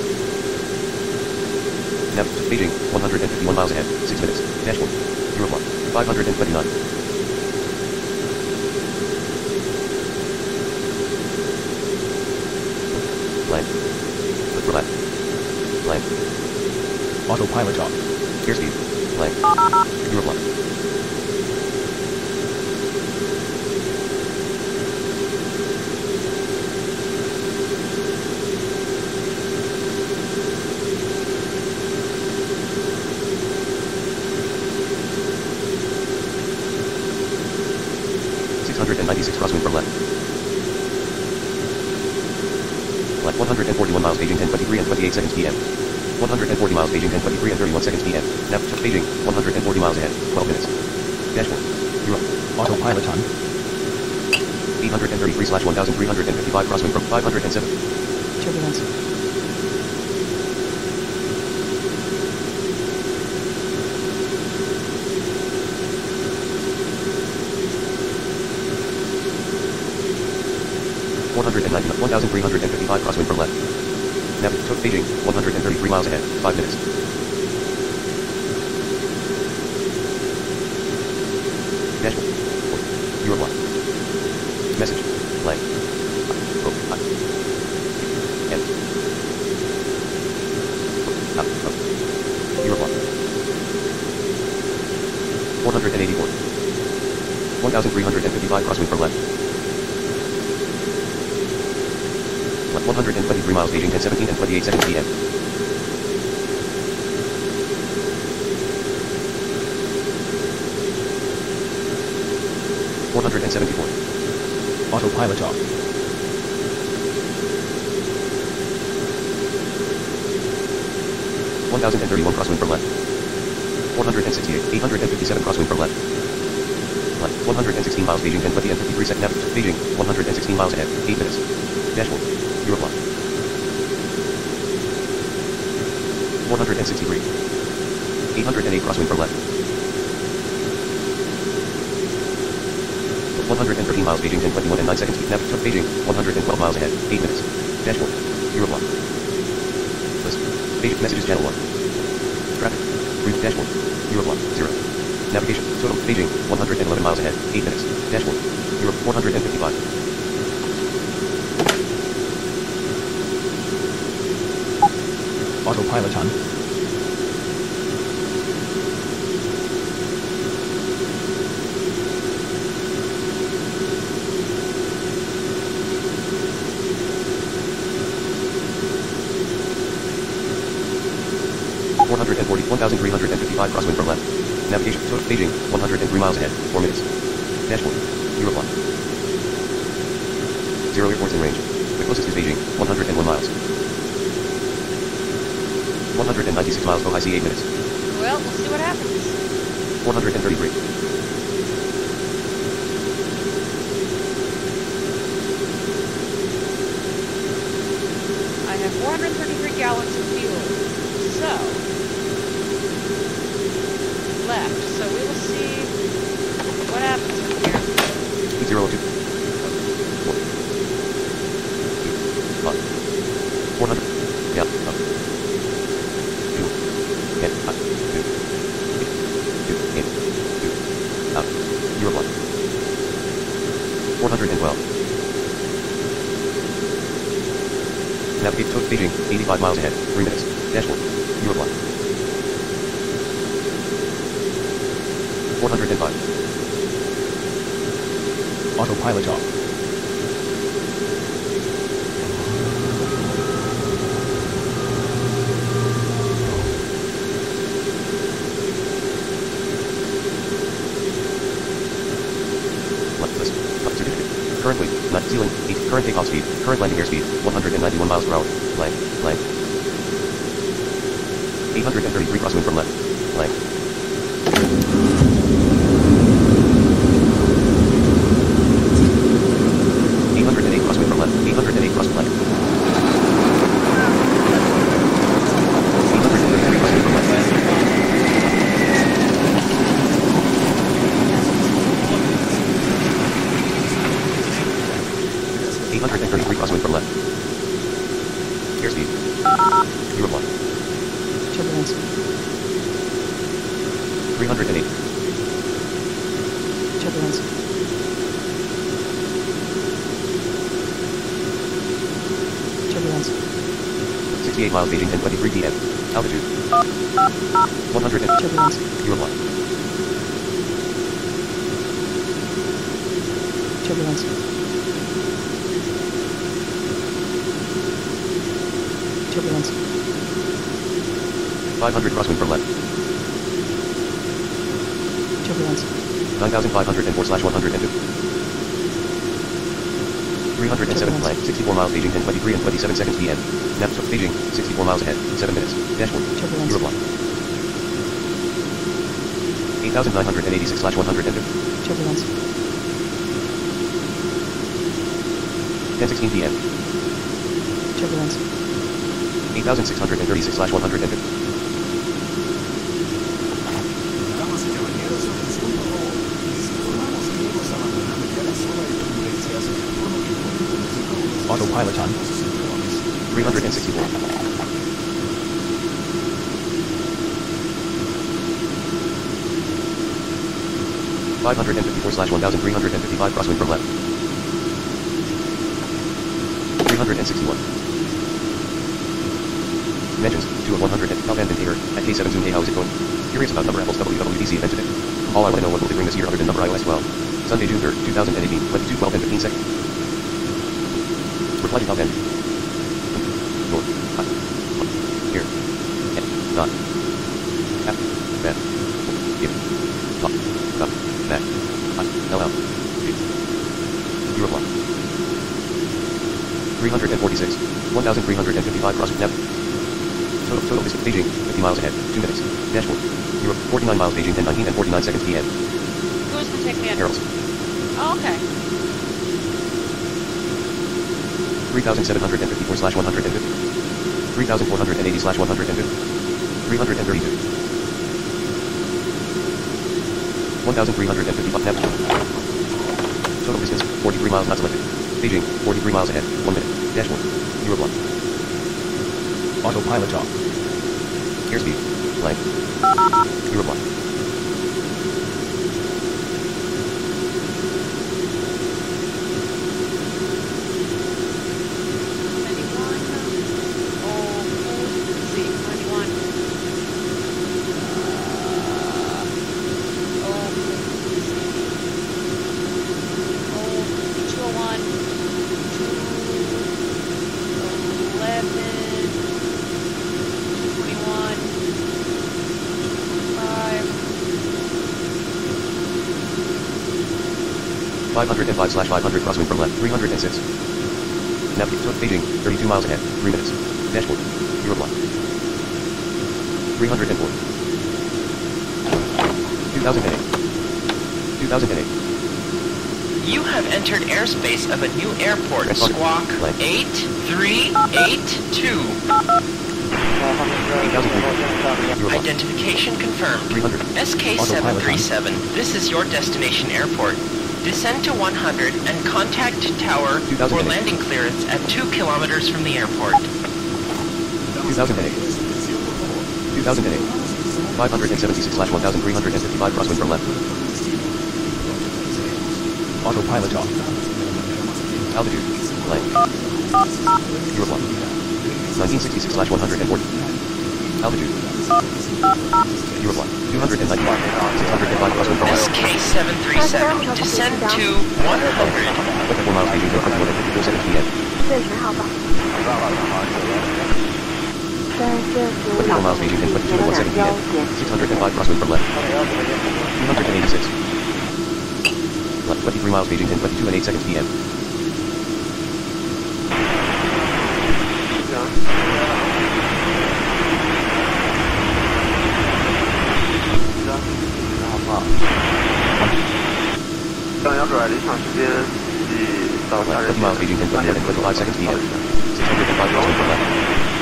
Beijing, 151 miles ahead, 6 minutes. Dashboard. Europlan. 529. Blank. Lift for left. Blank. Autopilot off. Airspeed. Blank. Europlan. Crosswind from left. Left 141 miles, Beijing 10:23 and 28 seconds p.m. 140 miles, Beijing 10:23 and 31 seconds p.m. Nav to Beijing, 140 miles ahead, 12 minutes. Dashboard. Europe. Autopilot on. 833/1355 crosswind from 507. Turbulence. $190, 1,355 crosswind from left. Nav to Beijing, 133 miles ahead, 5 minutes. Dashboard. Europlan. Message. Blank. M. Europlan. 484. 1,355 crosswind from left. 123 miles, Beijing 10:17 and 28 seconds p.m. $174. Autopilot off. 1,031 crosswind from left. 468, 857 crosswind from left. Left, 116 miles, Beijing 10:20 and 53 seconds. Nav to Beijing, 116 miles ahead, 8 minutes. Dashboard. Europlan. 163. 808 crosswind from left. 113 miles, Beijing 10:21 and 9 seconds. Nav to Beijing, 112 miles ahead, 8 minutes. Dashboard. Europlan. List. Beijing messages channel 1. Traffic. Brief dashboard. Europlan. 0. Navigation. Total. Beijing, 111 miles ahead, 8 minutes. Dashboard. Europe. 455. Autopilot on. $440, 1,355 crosswind from left. Navigation. Total. Beijing, 103 miles ahead, 4 minutes. Dashboard. Europlan. 0 airports in range. The closest is Beijing, 101 miles. 196 miles, OIC 8 minutes. Well, we'll see what happens. 433. I have 433 gallons of fuel. So, left. So we will see what happens from here. 202. 400. Yeah. Up. 2. Get. Up. 2. 2. In. 2. Out. Europlan. 412. Navigate to Beijing, 85 miles ahead, 3 minutes. Dashboard. Europlan. 405. Autopilot off. Left list. Up certificate. Currently, not ceiling, 8, current takeoff speed, current landing airspeed, 191 miles per hour, blank, blank. 833 crosswind from left, blank. 808 crosswind from left, 808 cross blank. 833 crosswind from left. 833 crosswind from left. Airspeed. Europlan. Turbulence. 308. Turbulence. Turbulence. 68 miles gauging 10:23 p.m. Altitude 100 and Turbulence. Uruguay. Turbulence. Turbulence. 500 crosswind from left. Turbulence. 9,504/102. 307 flight, 64 miles gauging 10:23 and 27 seconds p.m. Nav staging 64 miles ahead, 7 minutes. Dashboard. Turbulence. Uruguay. 8,986/102. Turbulence. 10:16 p.m. Turbulence. 8,636/102. Damas y caballeros, atención por favor. Les informamos que hemos abandonado ya la zona de turbulencias, por lo que pueden continuar con Autopilot on. sus cinturones. 364. 554/1,355 crosswind from left. 361. Mentions 2 of 100 at Top End Container at K7 Zoom. Hey, how is it going? Curious about number Apple's WWDC event today. All I want to know what will they bring this year other than number iOS 12. Sunday, June 3rd, 2018, 22:12 and 15 seconds. Reply to Top End. North. Hot. Here. Not. App. Bad. Give. Top. Up. Back. Hot. LL. You reply. 346. 1,355 cross. Nav. Total is Beijing, 50 miles ahead, 2 minutes. Dashboard. Europe, 49 miles Beijing, 10:19 and 49 seconds p.m. Who's gonna take me in? Arrows. Oh, okay. 3,754/150. 3,480/150. 332. 1,355 nav. Total distance, 43 miles not selected. Beijing, 43 miles ahead, 1 minute. Dashboard. Europe 1. Autopilot off. Airspeed. Blank. Europe 1. (505/500 crosswind from left, 306. Navigate to Beijing, 32 miles ahead, 3 minutes. Dashboard. Europe 1. 304. 2008. 2008. You have entered airspace of a new airport, Transponder. Squawk Blank. 8382. 8,300. Europe 1. Identification confirmed. 300. SK737, this is your destination airport. Descend to 100 and contact tower for 2008. landing clearance at 2 kilometers from the airport. 2008. 2008. 576/1,355 crosswind from left. Autopilot off. Altitude. Blank. Europe 1. 1966/140. Altitude. Europe 1. 295. 605 crosswind from left. SK737, descend to 100. 24 miles Beijing, 54 seconds p.m. 24 miles Beijing, 22 1 second p.m. 605 crosswind from left. 286. Left 23 miles Beijing, 22 and 8 seconds p.m. Left 20 miles Beijing, 21 and 25 seconds p.m. 605 crosswind from left.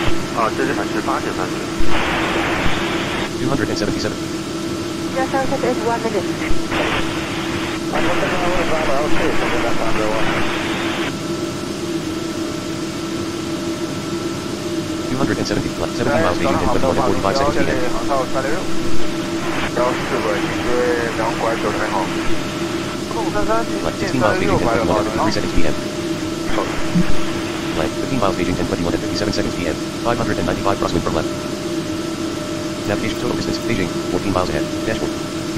277. Just sunset is 1 minute. 270. Left 17 miles Beijing, 21 and 45 seconds p.m. 240 Like 16 miles Beijing 10:21 at 53 seconds PM. Like 15 miles Beijing 10:21 at 57 seconds PM. 595 crosswind from left. Navigation total distance Beijing 14 miles ahead. Dashboard.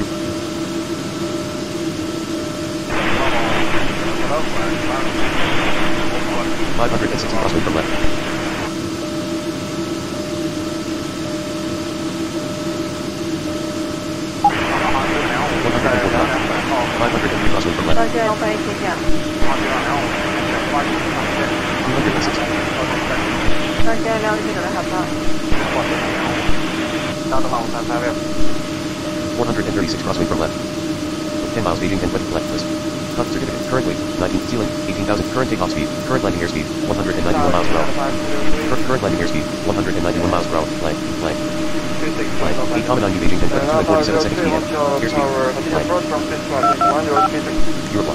560 crosswind from left. 503 crosswind from left. 到这要换一天价。 260. 到这要这个好不好？ 436 crosswind from left. 10 miles Beijing 10:20 left list. Contact certificate. Currently, 19 ceiling, 18,000. Current takeoff speed. Current landing airspeed, 191 miles per hour. Current landing airspeed, 191 miles per hour. Line. 8,9 Beijing 10:22 at 47 seconds PM. Airspeed. Line. Europe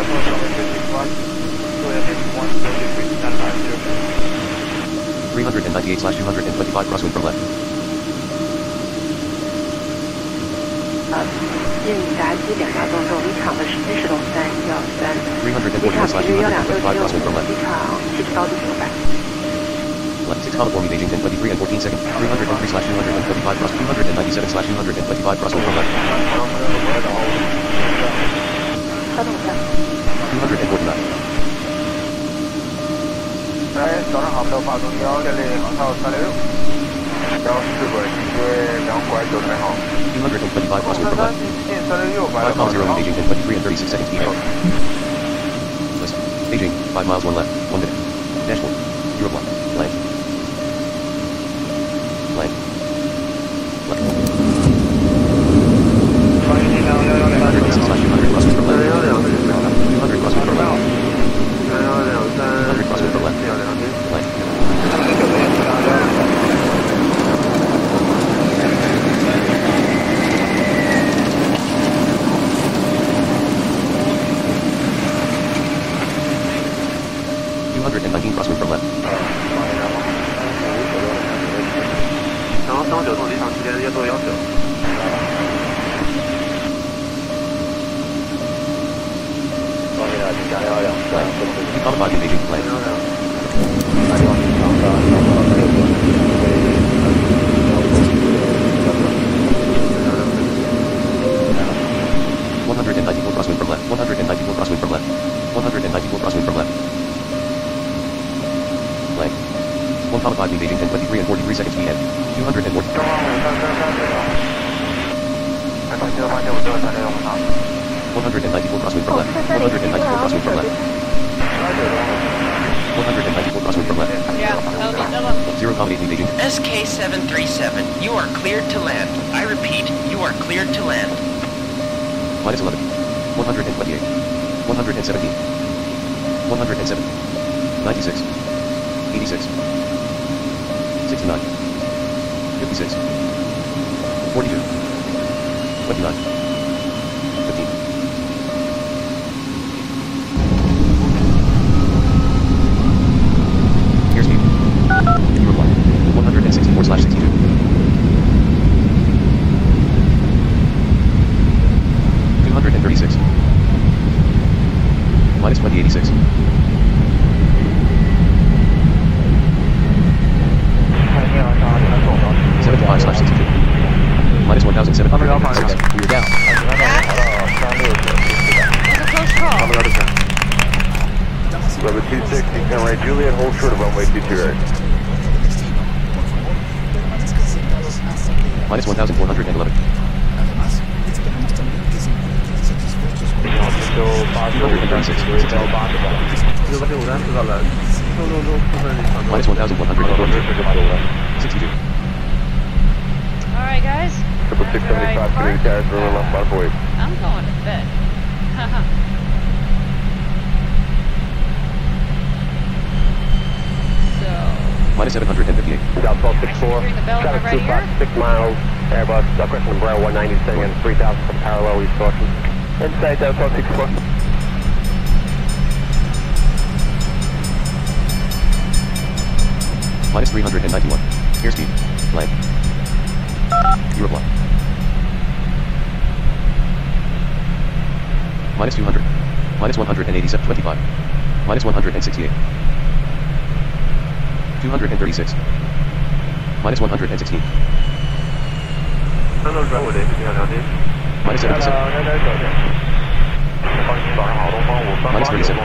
398/225 crosswind from left. 应闸机2秒钟后，离场的时间是龙313。 341/225 crosswind from left. 机场7高度900。 Left 6,4 Beijing 10:23 and 14 seconds. 303/225 cross 297/225 crosswind from left. 发动站。 249. 早上好，没有发动110航道366，然后4轨直接2拐9台好。 225 crosswind from left. 5 miles 0 in Beijing 10:23 and 36 seconds PM. List. Beijing, 5 miles 1 left, 1 minute. Dashboard. Europe 1. Land. 200 crosswind from left. 200 crosswind from left. 200 crosswind from left. Land. 219 crosswind from left. 然后390度离场时间要做要求。 Modified in Beijing plan. 194 crosswind from left. 194 crosswind from left. 194 crosswind from left. Land. 1,5 in Beijing 10:23 and 43 seconds PM. 240. 194 crosswind from left. 194 crosswind from left. 194 crosswind from left. Yeah, double. 0 in Beijing. SK737, you are cleared to land. I repeat, you are cleared to land. Minus 11. 128. 117. 107. 96. 86. 69. 56. 42. 29. 15. Airspeed. Europe 164/62. Minus 2086. -75/62. Minus 1,756. We're down. That's a close call. Level 260, Conrad Juliet, hold short of runway 22 right. Minus 1,411. 236. Minus 1,111. 62. Alright, guys. 675, community tires, roll left, bottom void. I'm going to bed. So, Minus 758. South 1264, ring the bell traffic right 2 o'clock, 6 miles, Airbus, Crescent Umbrella 190, sitting in 3,000 from parallel, East Caution. Inside South 1264. Minus 391. Airspeed. Land. Europe 1. Minus 200. Minus 187.25. Minus 168. 236. Minus 116. Minus 77. Minus 37.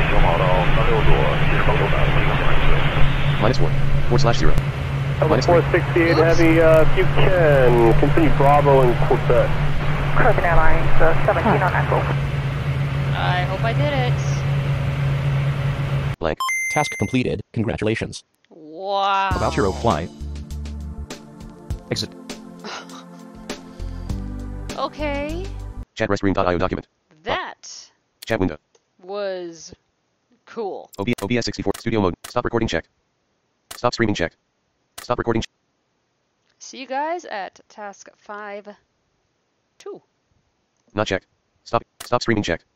Minus 4. 4/0. Minus 3. 468 Heavy, if you can, continue Bravo and Quartet. American Airlines 17 on Echo. I hope I did it. Blank. Task completed. Congratulations. Wow. About your flight. Exit. Okay. Chat restroom.io document. That Chat window. was cool. OBS 64. Studio mode. Stop recording check. Stop streaming check. Stop recording check. See you guys at task 5-2. Not checked. Stop streaming check.